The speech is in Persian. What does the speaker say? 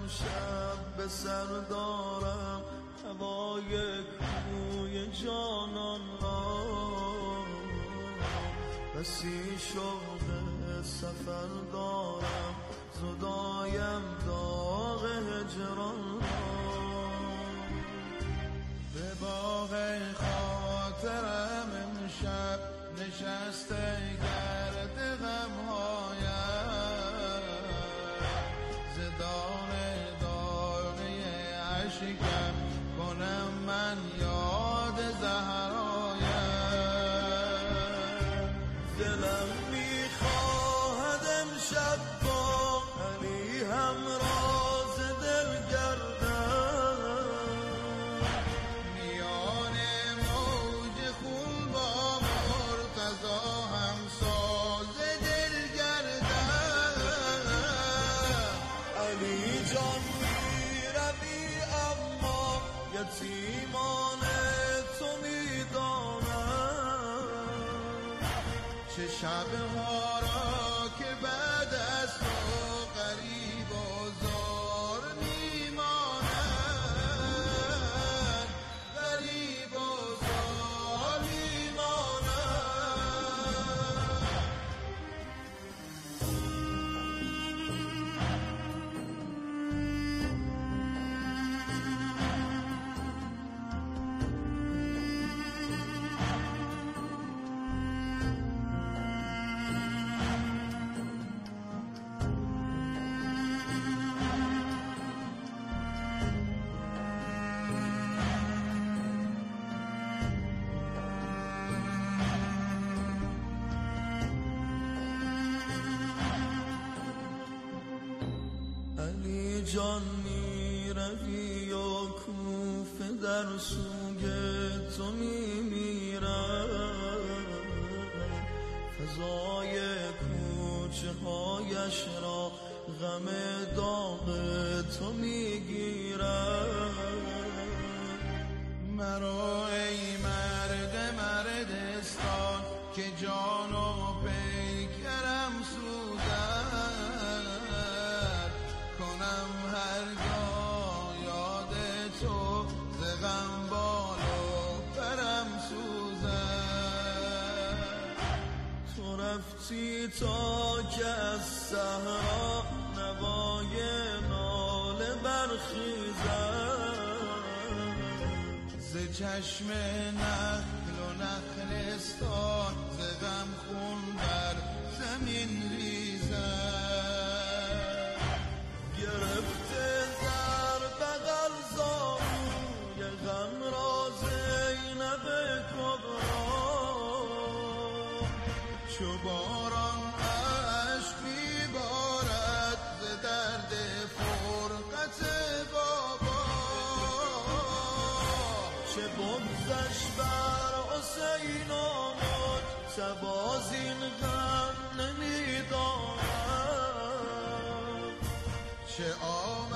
امشب به سر دارم هوای کوی جانان را، بسی شوق سفر دارم زدایم داغ هجران را. به باغ خاطرم امشب نشسته گرد غمهایم، زدان داغی عشقم کنم من یاد زهرایم. دلم میخواهد امشب با علی همراز دل گردم، میان موج خون با مرتضی همساز دل گردم. علی جان میروی اما یتیمان تو میدانم، چه شبها را که بعد از تو غریب و زار میمانند، غریب و زار میمانند. علی جان میروی و کوفه در سوگ تو میمیرم، فضای کوچه هایش را غم داغ تو میگیرم. مرو ای مرد مردستان که جان و پیکرم سوزد، کنم هرگاه یاد تو ز غم بال و پرم سوزد. تو رفتی تا که از صحرا نوای ناله برخیزد، ز چشم نخل و نخلستان ز غم خون بر زمین ریزد. گرفته در بغل زانوی غم را زینب کبرا، چو باران اشک میبارد ز درد فرقت بابا، چه بغضش بر حسین آمد شباز این غم نمیداند، چه